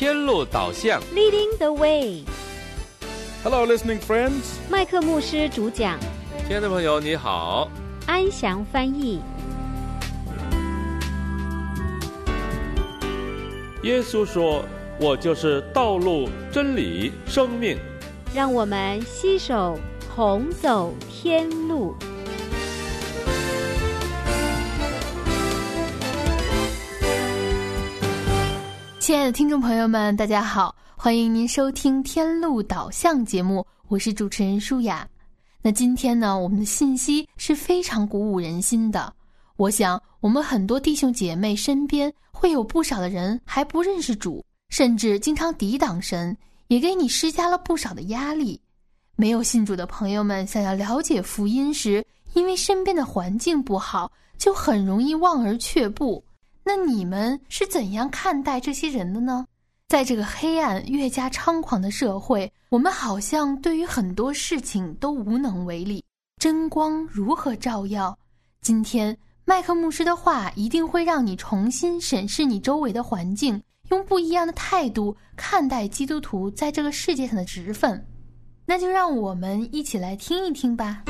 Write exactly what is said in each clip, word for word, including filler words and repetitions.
天路导向 Leading the way. Hello, listening friends. 麦克牧师主讲， 亲爱的朋友你好， 安祥翻译。 耶稣说，我就是道路、真理、生命。 让我们携手同走天路。 亲爱的听众朋友们，大家好，欢迎您收听天路导向节目，我是主持人舒雅。那今天呢，我们的信息是非常鼓舞人心的。我想我们很多弟兄姐妹身边会有不少的人还不认识主，甚至经常抵挡神，也给你施加了不少的压力。没有信主的朋友们想要了解福音时，因为身边的环境不好，就很容易望而却步。那你们是怎样看待这些人的呢？在这个黑暗越加猖狂的社会，我们好像对于很多事情都无能为力。真光如何照耀？今天麦克牧师的话一定会让你重新审视你周围的环境，用不一样的态度看待基督徒在这个世界上的职分。那就让我们一起来听一听吧。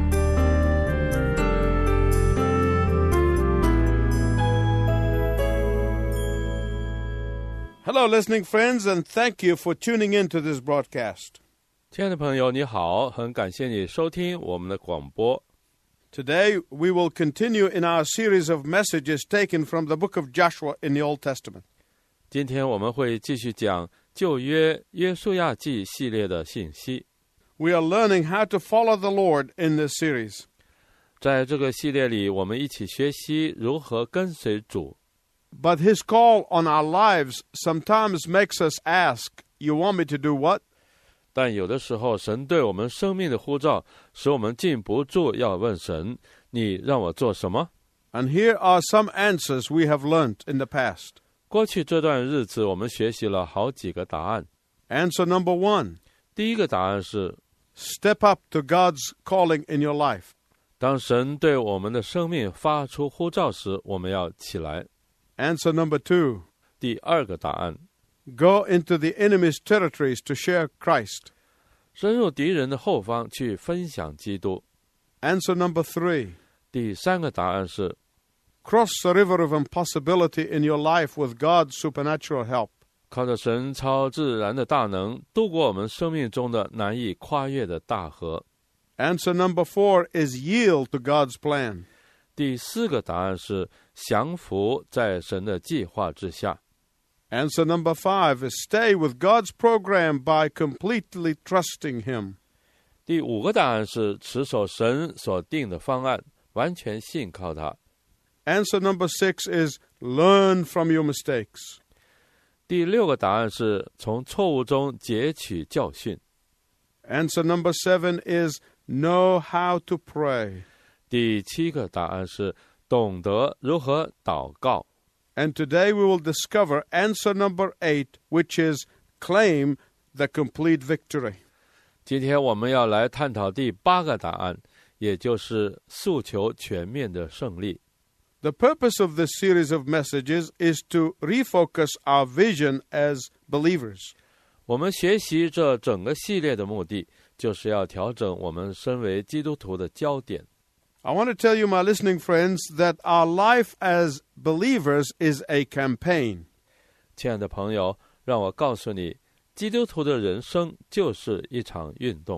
Hello, listening friends, and thank you for tuning in to this broadcast. 亲爱的朋友你好，很感谢你收听我们的广播。 Today, we will continue in our series of messages taken from the book of Joshua in the Old Testament. 今天我们会继续讲旧约约书亚记系列的信息。 We are learning how to follow the Lord in this series. 在这个系列里，我们一起学习如何跟随主。 But his call on our lives sometimes makes us ask, you want me to do what? 但有的时候，神对我们生命的呼召，使我们禁不住要问神，你让我做什么？ And here are some answers we have learned in the past. 过去这段日子，我们学习了好几个答案。 Answer number one. 第一个答案是 Step up to God's calling in your life. 当神对我们的生命发出呼召时，我们要起来。 Answer number two. 第二个答案 Go into the enemy's territories to share Christ. 深入敌人的后方去分享基督。 Answer number three. 第三个答案是 Cross the river of impossibility in your life with God's supernatural help. 靠着神超自然的大能，度过我们生命中的难以跨越的大河。 Answer number four is yield to God's plan. 第四个答案是降服在神的计划之下。 Answer number five is stay with God's program by completely trusting Him. 第五个答案是持守神所定的方案，完全信靠他。 Answer number six is learn from your mistakes. 第六个答案是从错误中汲取教训。 Answer number seven is know how to pray. 第七个答案是懂得如何祷告。 And today we will discover answer number eight, which is claim the complete victory. 今天我们要来探讨第八个答案，也就是诉求全面的胜利。 The purpose of this series of messages is to refocus our vision as believers. 我们学习这整个系列的目的，就是要调整我们身为基督徒的焦点。 I want to tell you, my listening friends, that our life as believers is a campaign. 亲爱的朋友，让我告诉你，基督徒的人生就是一场运动。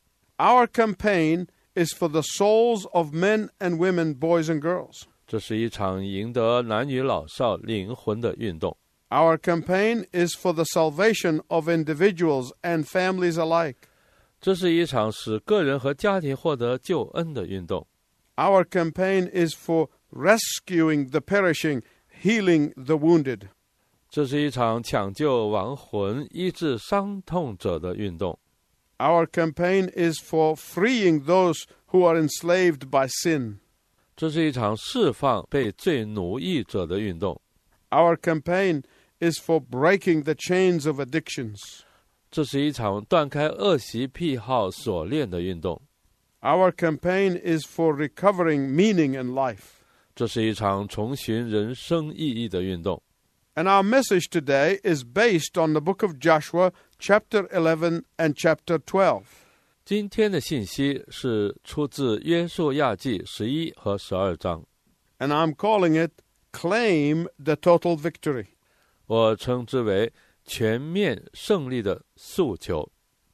Our campaign is for the souls of men and women, boys and girls. 这是一场赢得男女老少灵魂的运动。 Our campaign is for the salvation of individuals and families alike. 这是一场使个人和家庭获得救恩的运动。 Our campaign is for rescuing the perishing, healing the wounded. 这是一场抢救亡魂、医治伤痛者的运动。 Our campaign is for freeing those who are enslaved by sin. 这是一场释放被罪奴役者的运动。 Our campaign is for breaking the chains of addictions. 这是一场断开恶习癖好锁链的运动。 Our campaign is for recovering meaning in life. 这是一场重寻人生意义的运动。 And our message today is based on the book of Joshua, chapter eleven and chapter twelve. 今天的信息是出自约书亚记十一和十二章， And I'm calling it Claim the Total Victory. 我称之为全面胜利的诉求。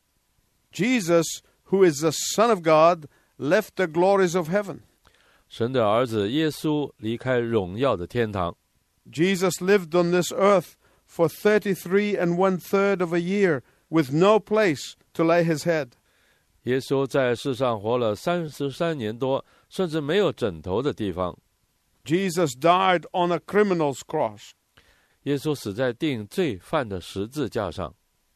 Jesus, who is the Son of God, left the glories of heaven. 神的儿子耶稣离开荣耀的天堂， Jesus lived on this earth for thirty-three and one-third of a year with no place to lay his head. 耶稣在世上活了三十三年多，甚至没有枕头的地方。 Jesus died on a criminal's cross. 耶稣死在定罪犯的十字架上。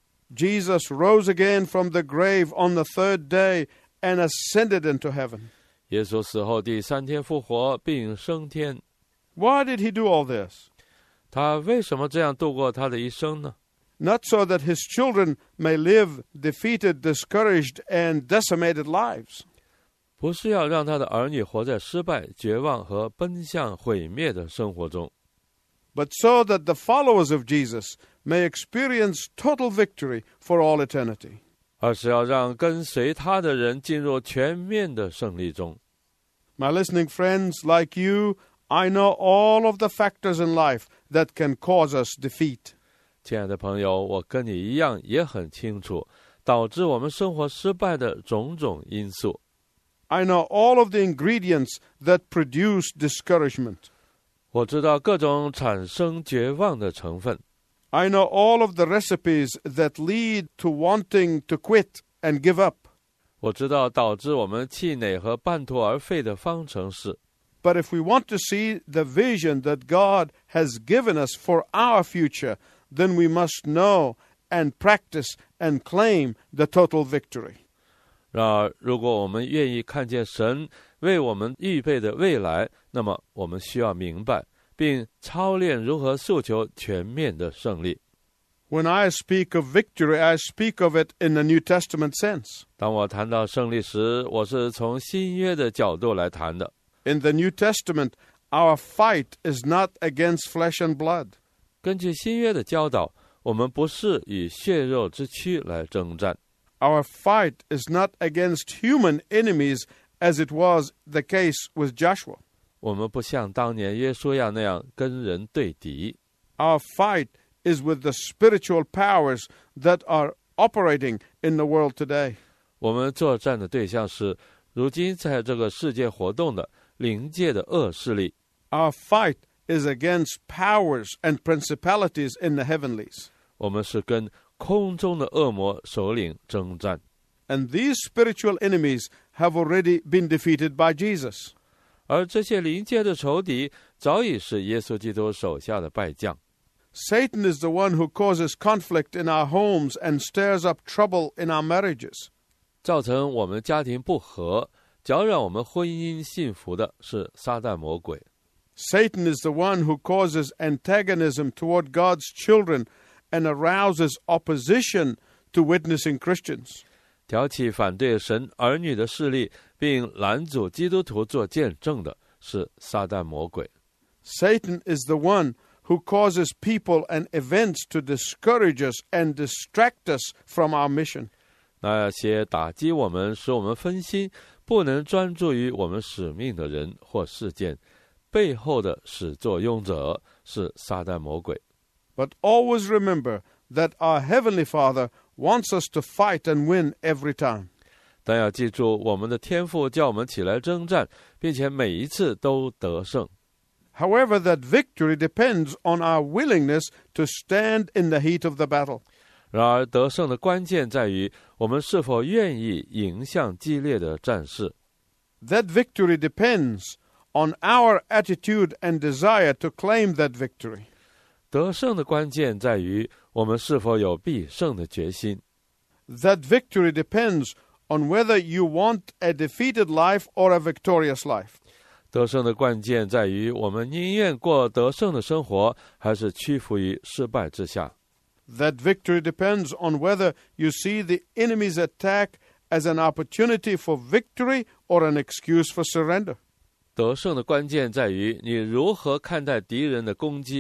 Jesus rose again from the grave on the third day and ascended into heaven. 耶稣死后第三天复活，并升天。 Why did he do all this? 他为什么这样度过他的一生呢？ Not so that his children may live defeated, discouraged, and decimated lives. 不是要让他的儿女活在失败、绝望和奔向毁灭的生活中， but so that the followers of Jesus may experience total victory for all eternity. 而是要让跟随他的人进入全面的胜利中。 My listening friends, like you, I know all of the factors in life that can cause us defeat. 亲爱的朋友，我跟你一样也很清楚，导致我们生活失败的种种因素。 I know all of the ingredients that produce discouragement. 我知道各种产生绝望的成分。 I know all of the recipes that lead to wanting to quit and give up. 我知道导致我们气馁和半途而废的方程式。 But if we want to see the vision that God has given us for our future, then we must know and practice and claim the total victory. 然而，如果我们愿意看见神为我们预备的未来，那么我们需要明白并操练如何诉求全面的胜利。 When I speak of victory, I speak of it in the New Testament sense. 当我谈到胜利时，我是从新约的角度来谈的。 In the New Testament, our fight is not against flesh and blood. 根据新约的教导，我们不是以血肉之躯来征战。 Our fight is not against human enemies as it was the case with Joshua. 我们不像当年约书亚那样跟人对敌。 Our fight is with the spiritual powers that are operating in the world today. 我们作战的对象是如今在这个世界活动的灵界的恶势力。 Our fight is against powers and principalities in the heavenlies. 我们是跟空中的恶魔首领征战。 And these spiritual enemies have already been defeated by Jesus. 而这些灵界的仇敌早已是耶稣基督手下的败将。 Satan is the one who causes conflict in our homes and stirs up trouble in our marriages. 造成我们家庭不和，搅扰我们婚姻幸福的是撒旦魔鬼。 Satan is the one who causes antagonism toward God's children and arouses opposition to witnessing Christians. 挑起反对神儿女的势力，并拦阻基督徒做见证的是撒旦魔鬼。 Satan is the one who causes people and events to discourage us and distract us from our mission. 那些打击我们，使我们分心，不能专注于我们使命的人或事件，背后的始作俑者是撒旦魔鬼。 But always remember that our Heavenly Father wants us to fight and win every time. 但要记住，我们的天父叫我们起来征战，并且每一次都得胜。 However, that victory depends on our willingness to stand in the heat of the battle. 然而，得胜的关键在于我们是否愿意迎向激烈的战事。 That victory depends on our attitude and desire to claim that victory. 得胜的关键在于我们是否有必胜的决心。 That victory depends on whether you want a defeated life or a victorious life. 得胜的关键在于我们宁愿过得胜的生活，还是屈服于失败之下。 That victory depends on whether you see the enemy's attack as an opportunity for victory or an excuse for surrender. 得胜的关键在于你如何看待敌人的攻击，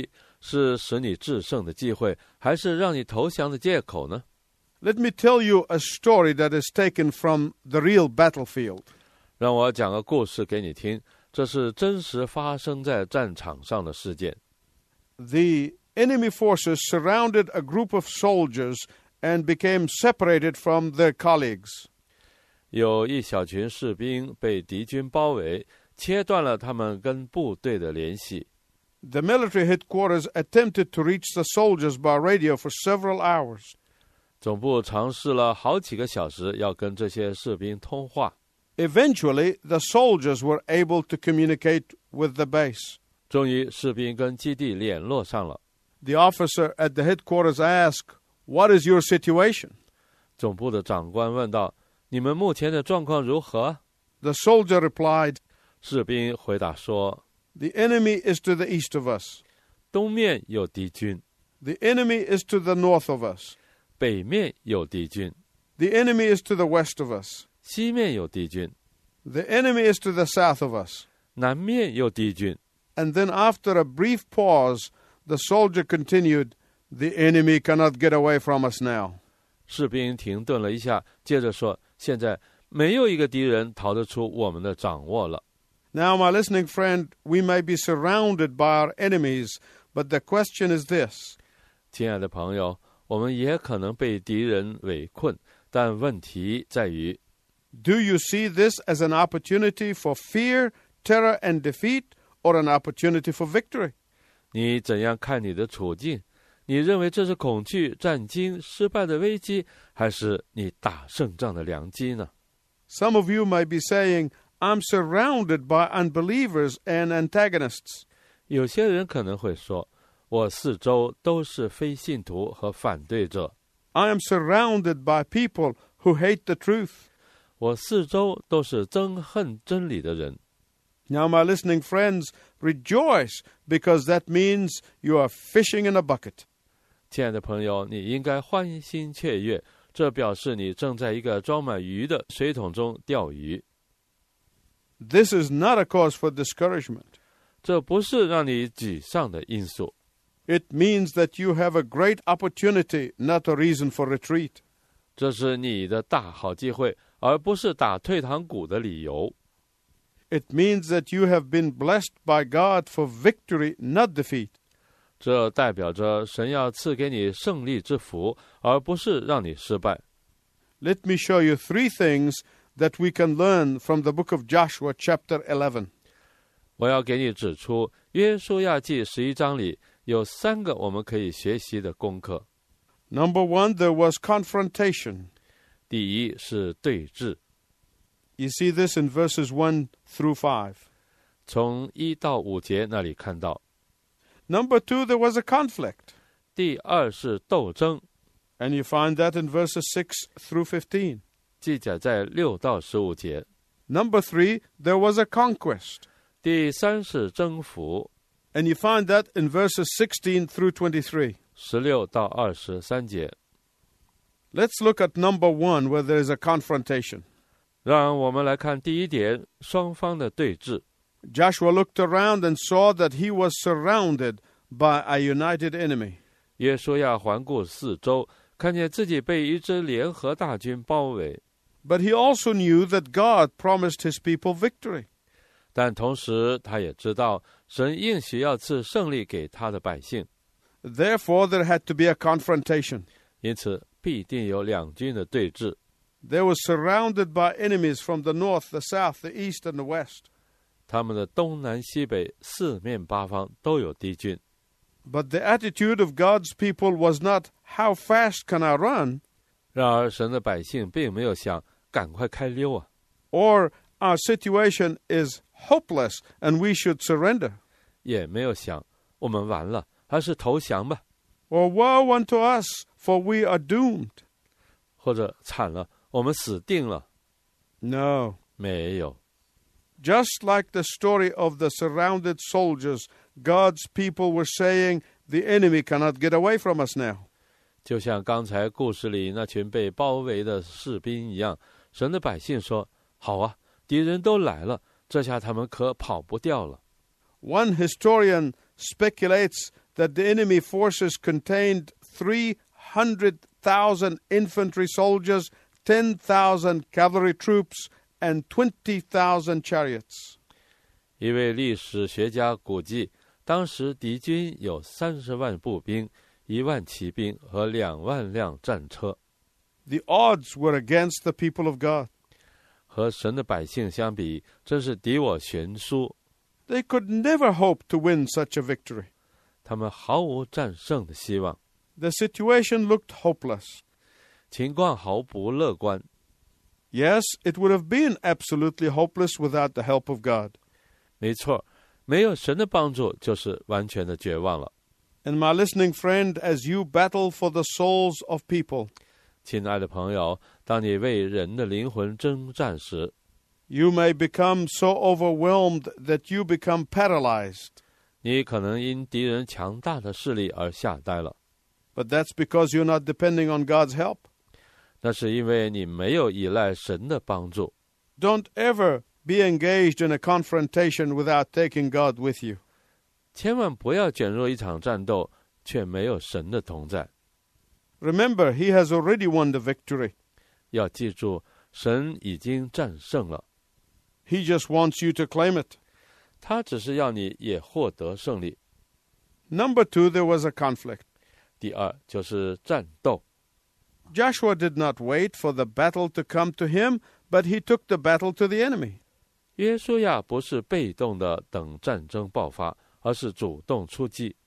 是使你制胜的机会，还是让你投降的借口呢？ Let me tell you a story that is taken from the real battlefield. 让我讲个故事给你听，这是真实发生在战场上的事件。 The enemy forces surrounded a group of soldiers and became separated from their colleagues. 有一小群士兵被敌军包围，切断了他们跟部队的联系。 The military headquarters attempted to reach the soldiers by radio for several hours. 总部尝试了好几个小时，要跟这些士兵通话。 Eventually, the soldiers were able to communicate with the base. 终于，士兵跟基地联络上了。 The officer at the headquarters asked, "What is your situation?" 总部的长官问道：“你们目前的状况如何？” The soldier replied, 士兵回答说 "The enemy is to the east of us. 东面有敌军， The enemy is to the north of us. 北面有敌军， The enemy is to the west of us. 西面有敌军， The enemy is to the south of us." 南面有敌军。 And then after a brief pause, the soldier continued, "The enemy cannot get away from us now." 士兵停顿了一下，接着说：“现在没有一个敌人逃得出我们的掌握了。” Now, my listening friend, we may be surrounded by our enemies, but the question is this. 亲爱的朋友，我们也可能被敌人围困，但问题在于 Do you see this as an opportunity for fear, terror, and defeat, or an opportunity for victory? 你怎样看你的处境？你认为这是恐惧、战惊、失败的危机，还是你打胜仗的良机呢？ Some of you may be saying, "I'm surrounded by unbelievers and antagonists." 有些人可能会说，我四周都是非信徒和反对者， I am surrounded by people who hate the truth. 我四周都是憎恨真理的人。 Now, my listening friends, rejoice, because that means you are fishing in a bucket. 亲爱的朋友，你应该欢欣雀跃，这表示你正在一个装满鱼的水桶中钓鱼。 This is not a cause for discouragement. 这不是让你沮丧的因素， It means that you have a great opportunity, not a reason for retreat. 这是你的大好机会，而不是打退堂鼓的理由。 It means that you have been blessed by God for victory, not defeat. 这代表着神要赐给你胜利之福，而不是让你失败。 Let me show you three things that we can learn from the book of Joshua, chapter eleven. 我要给你指出，约书亚记十一章里有三个我们可以学习的功课。 Number one, there was confrontation. 第一是对峙， You see this in verses one through five. 从一到五节那里看到。 Number two, there was a conflict. 第二是斗争， And you find that in verses six through fifteen. 记载在六到十五节。 Number three, there was a conquest. 第三是征服， And you find that in verses sixteen through twenty-three. 十六到二十三节。 Let's look at number one, where there is a confrontation. 让我们来看第一点，双方的对峙。 Joshua looked around and saw that he was surrounded by a united enemy. 约书亚环顾四周，看见自己被一支联合大军包围， But he also knew that God promised his people victory. 但同时他也知道神应许要赐胜利给他的百姓， Therefore, there had to be a confrontation. 因此必定有两军的对峙。 They were surrounded by enemies from the north, the south, the east, and the west. 他们的东南西北四面八方都有敌军， But the attitude of God's people was not, "How fast can I run?" 然而神的百姓并没有想赶快开溜啊， or "Our situation is hopeless and we should surrender." 也没有想我们完了，还是投降吧， or "Woe unto us, for we are doomed." 或者惨了，我们死定了。 No. 没有， Just like the story of the surrounded soldiers, God's people were saying, "The enemy cannot get away from us now." 就像刚才故事里那群被包围的士兵一样，神的百姓说：“好啊，敌人都来了，这下他们可跑不掉了。” One historian speculates that the enemy forces contained three hundred thousand infantry soldiers, ten thousand cavalry troops, and twenty thousand chariots. 一位历史学家估计，当时敌军有三十万步兵、一万骑兵和两万辆战车。 The odds were against the people of God. 和神的百姓相比，真是敌我悬殊。 They could never hope to win such a victory. 他们毫无战胜的希望。 The situation looked hopeless. 情况毫不乐观。 Yes, it would have been absolutely hopeless without the help of God. 没错，没有神的帮助，就是完全的绝望了。 And my listening friend, as you battle for the souls of people, 亲爱的朋友，当你为人的灵魂征战时， you may become so overwhelmed that you become paralyzed. 你可能因敌人强大的势力而吓呆了。 But that's because you're not depending on God's help. 那是因为你没有依赖神的帮助。 Don't ever be engaged in a confrontation without taking God with you. 千万不要卷入一场战斗，却没有神的同在。 Remember, He has already won the victory. 要记住，神已经战胜了。 He just wants you to claim it. 他只是要你也获得胜利。 Number two, there was a conflict. 第二就是战斗。 Joshua did not wait for the battle to come to him, but he took the battle to the enemy. 约书亚不是被动的等战争爆发，而是主动出击。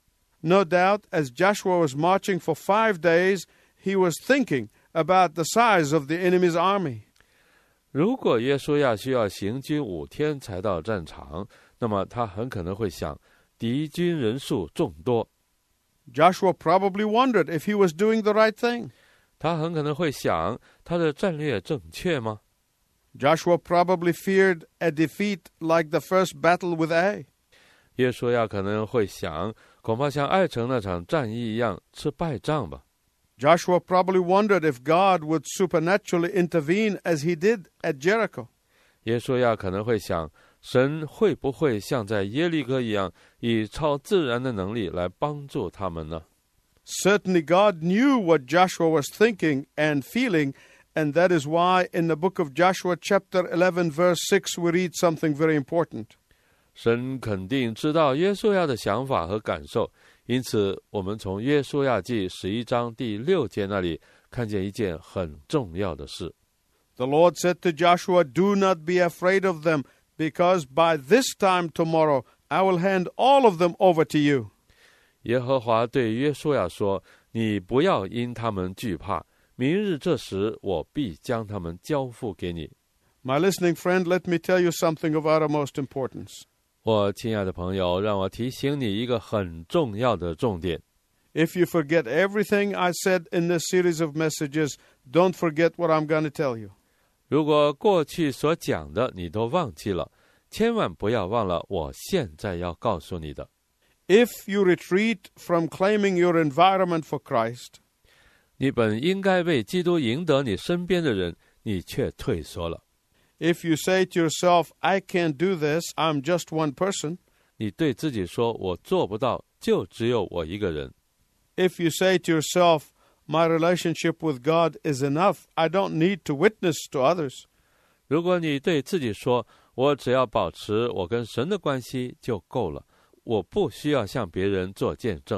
No doubt, as Joshua was marching for five days, he was thinking about the size of the enemy's army. 如果约书亚需要行军五天才到战场，那么他很可能会想，敌军人数众多。 Joshua probably wondered if he was doing the right thing. 他很可能会想，他的战略正确吗？ Joshua probably feared a defeat like the first battle with Ai. 约书亚可能会想，恐怕像爱城那场战役一样吃败仗吧。 Joshua probably wondered if God would supernaturally intervene as he did at Jericho. 约书亚可能会想，神会不会像在耶利哥一样，以超自然的能力来帮助他们呢？ Certainly God knew what Joshua was thinking and feeling, and that is why in the book of Joshua chapter eleven verse six we read something very important. 神肯定知道约书亚的想法和感受，因此我们从约书亚记十一章第六节那里看见一件很重要的事。 The Lord said to Joshua, "Do not be afraid of them, because by this time tomorrow I will hand all of them over to you." 耶和华对约书亚说，你不要因他们惧怕，明日这时我必将他们交付给你。 My listening friend, let me tell you something of uttermost importance. 我亲爱的朋友，让我提醒你一个很重要的重点。 If you forget everything I said in this series of messages, don't forget what I'm going to tell you. 如果过去所讲的你都忘记了，千万不要忘了我现在要告诉你的。 If you retreat from claiming your environment for Christ, 你本应该为基督赢得你身边的人，你却退缩了。 if you say to yourself, "I can't do this, I'm just one person," 你对自己说，我做不到，就只有我一个人。 if you say to yourself, "My relationship with God is enough, I don't need to witness to others," 如果你对自己说，我只要保持我跟神的关系就够了，我不需要向别人做见证。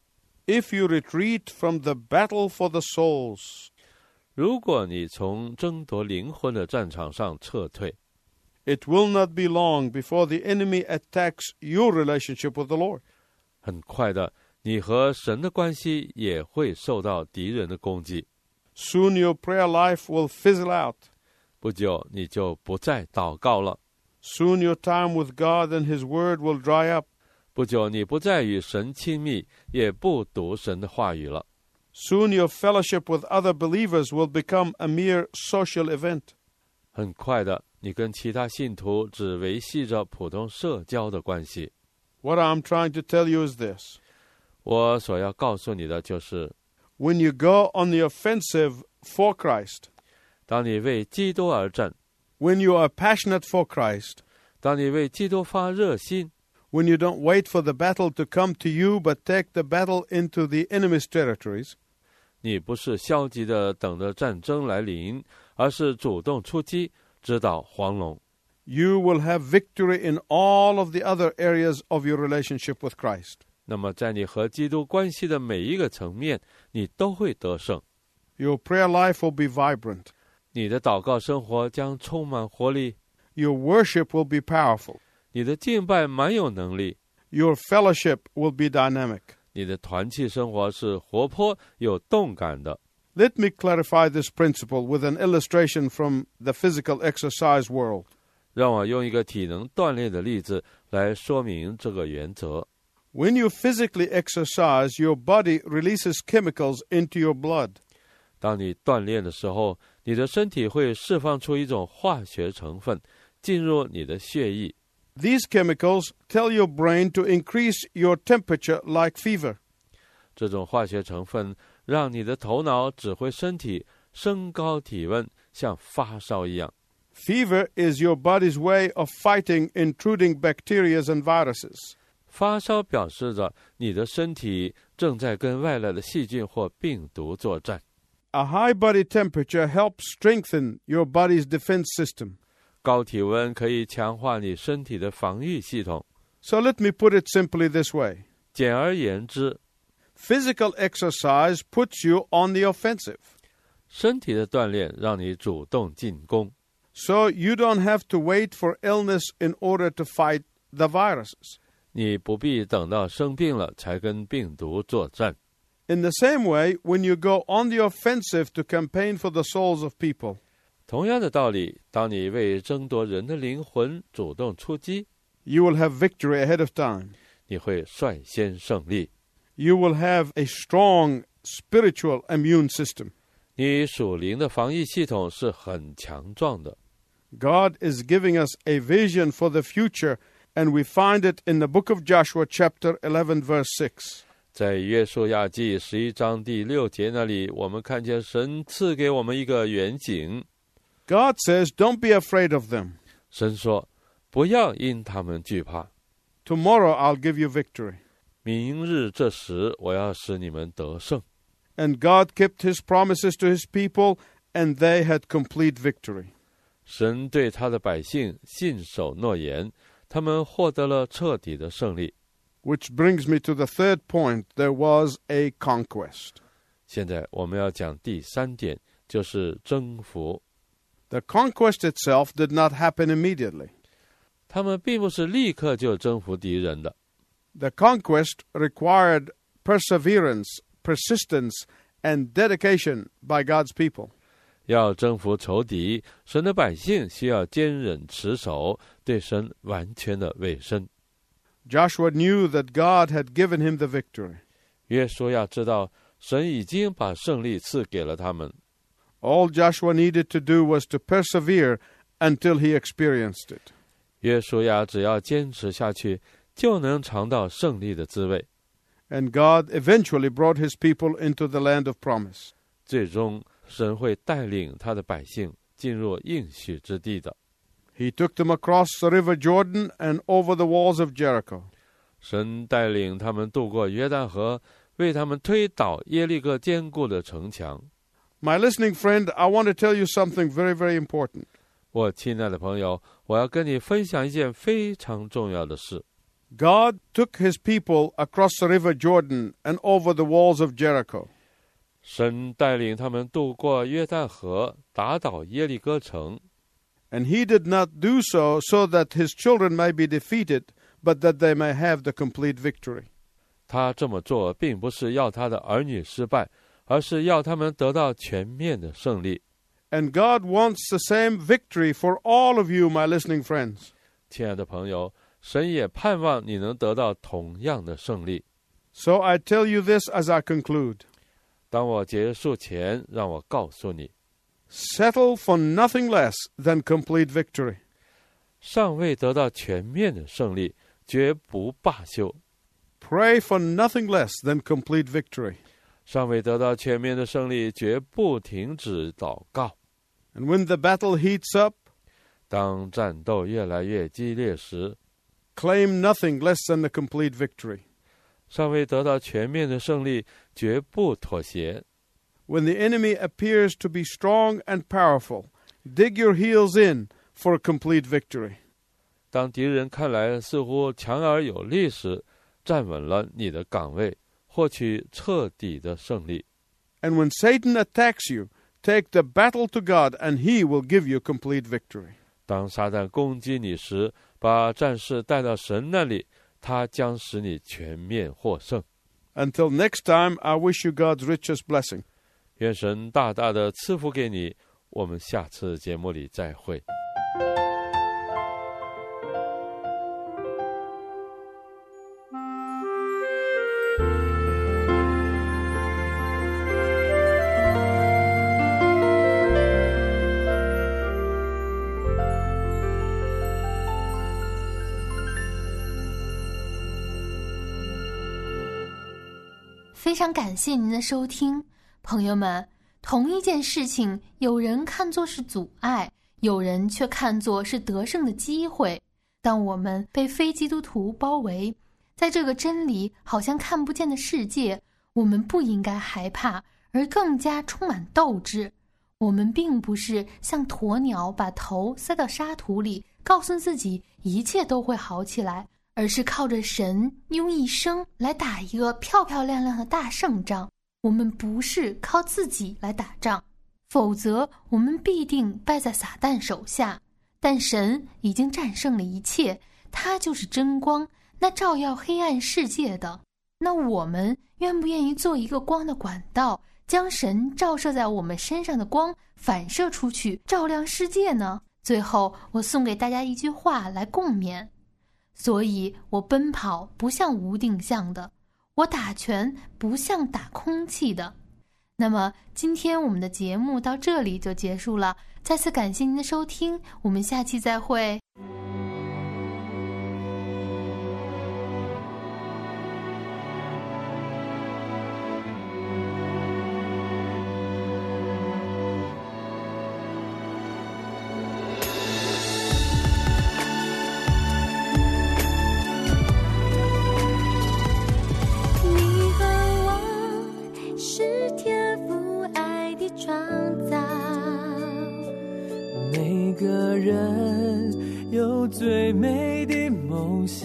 if you retreat from the battle for the souls, 如果你从争夺灵魂的战场上撤退， it will not be long before the enemy attacks your relationship with the Lord. 很快的，你和神的关系也会受到敌人的攻击。 Soon your prayer life will fizzle out. 不久，你就不再祷告了。 Soon your time with God and His Word will dry up. 不久，你不再与神亲密，也不读神的话语了。 Soon your fellowship with other believers will become a mere social event. 很快的，你跟其他信徒只维系着普通社交的关系。 What I'm trying to tell you is this. 我所要告诉你的就是， When you go on the offensive for Christ, 当你为基督而战， when you are passionate for Christ, 当你为基督发热心， when you don't wait for the battle to come to you, but take the battle into the enemy's territories, 你不是消极的等着战争来临，而是主动出击，直捣黄龙。 you will have victory in all of the other areas of your relationship with Christ. 那么在你和基督关系的每一个层面，你都会得胜。 Your prayer life will be vibrant. 你的祷告生活将充满活力， Your worship will be powerful. 你的敬拜蛮有能力， Your fellowship will be dynamic. 你的团契生活是活泼有动感的。 Let me clarify this principle with an illustration from the physical exercise world. 让我用一个体能锻炼的例子来说明这个原则。 When you physically exercise, your body releases chemicals into your blood. 当你锻炼的时候，你的身体会释放出一种化学成分，进入你的血液。 These chemicals tell your brain to increase your temperature like fever. 这种化学成分让你的头脑指挥身体升高体温，像发烧一样。 Fever is your body's way of fighting intruding bacteria and viruses. 发烧表示着你的身体正在跟外来的细菌或病毒作战。 A high body temperature helps strengthen your body's defense system. 高体温可以强化你身体的防御系统。 So let me put it simply this way. 简而言之， Physical exercise puts you on the offensive. 身体的锻炼让你主动进攻， So you don't have to wait for illness in order to fight the viruses. 你不必等到生病了才跟病毒作战。 In the same way, when you go on the offensive to campaign for the souls of people, 同样的道理，当你为争夺人的灵魂主动出击， you will have victory ahead of time. 你会率先胜利。 You will have a strong spiritual immune system. 你属灵的防御系统是很强壮的。 God is giving us a vision for the future, and we find it in the book of Joshua, chapter eleven, verse six. 在约书亚记十一章第六节那里，我们看见神赐给我们一个远景。 God says, don't be afraid of them. 神说，不要因他们惧怕， Tomorrow I'll give you victory. 明日这时我要使你们得胜。 And God kept his promises to his people, and they had complete victory. 神对他的百姓信守诺言，他们获得了彻底的胜利。 Which brings me to the third point. There was a conquest. 现在我们要讲第三点，就是征服。 The conquest itself did not happen immediately. 他们并不是立刻就征服敌人的。 The conquest required perseverance, persistence, and dedication by God's people. 要征服仇敌，神的百姓需要坚忍持守，对神完全的委身。 Joshua knew that God had given him the victory. 约书亚知道，神已经把胜利赐给了他们。 All Joshua needed to do was to persevere until he experienced it. 约书亚只要坚持下去，就能尝到胜利的滋味。 And God eventually brought his people into the land of promise. 最终，神会带领他的百姓进入应许之地的。 He took them across the river Jordan and over the walls of Jericho. 神带领他们渡过约旦河，为他们推倒耶利哥坚固的城墙。 My listening friend, I want to tell you something very, very important. 我亲爱的朋友，我要跟你分享一件非常重要的事。 God took his people across the river Jordan and over the walls of Jericho. 神带领他们渡过约旦河，打倒耶利哥城。 And he did not do so so that his children may be defeated, but that they may have the complete victory. 他这么做并不是要他的儿女失败，而是要他们得到全面的胜利。 And God wants the same victory for all of you, my listening friends. 亲爱的朋友，神也盼望你能得到同样的胜利。 So I tell you this as I conclude. 当我结束前，让我告诉你， Settle for nothing less than complete victory. 尚未得到全面的胜利，绝不罢休。 Pray for nothing less than complete victory. 尚未得到全面的胜利，绝不停止祷告。 And when the battle heats up, 当战斗越来越激烈时， claim nothing less than a complete victory. 尚未得到全面的胜利，绝不妥协。 When the enemy appears to be strong and powerful, dig your heels in for a complete victory. 当敌人看来似乎强而有力时，站稳了你的岗位，获取彻底的胜利。 And when Satan attacks you, take the battle to God and he will give you complete victory. 当撒旦攻击你时，把战事带到神那里，他将使你全面获胜。 Until next time, I wish you God's richest blessing. 愿神大大的赐福给你，我们下次节目里再会。 非常感谢您的收听，朋友们，同一件事情，有人看作是阻碍，有人却看作是得胜的机会。当我们被非基督徒包围，在这个真理好像看不见的世界，我们不应该害怕，而更加充满斗志。我们并不是像鸵鸟把头塞到沙土里，告诉自己一切都会好起来，而是靠着神用一生来打一个漂漂亮亮的大胜仗。我们不是靠自己来打仗，否则我们必定败在撒旦手下。但神已经战胜了一切，他就是真光，那照耀黑暗世界的。那我们愿不愿意做一个光的管道，将神照射在我们身上的光反射出去，照亮世界呢？最后我送给大家一句话来共勉：所以我奔跑不像无定向的，我打拳不像打空气的。那么今天我们的节目到这里就结束了，再次感谢您的收听，我们下期再会。 最美的梦想，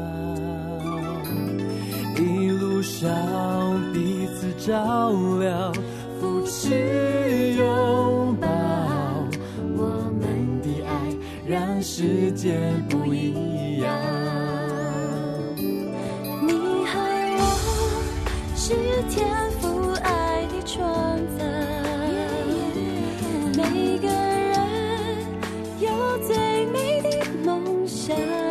一路上彼此照料，扶持拥抱，我们的爱让世界不一样。 你和我是天父爱的创造，每个人有最美的梦想，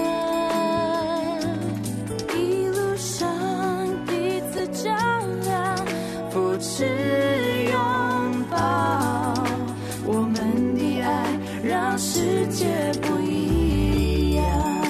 一路上彼此照亮，扶持拥抱，我们的爱让世界不一样。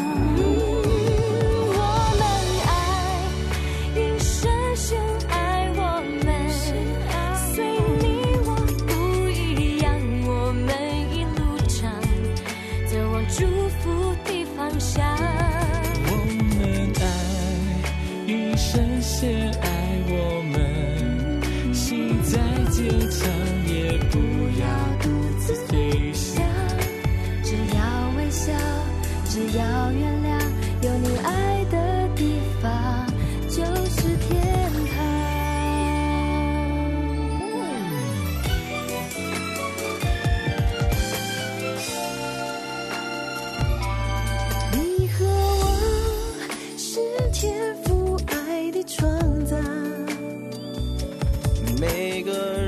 我们爱，因深深爱我们，随你我不一样，我们一路上走往祝福的方向。 我们爱，因深深爱我们，心再坚强也不要独自飞翔。 只要微笑，只要原谅，有你爱的地方就是天堂。你和我是天父爱的创造， 每个人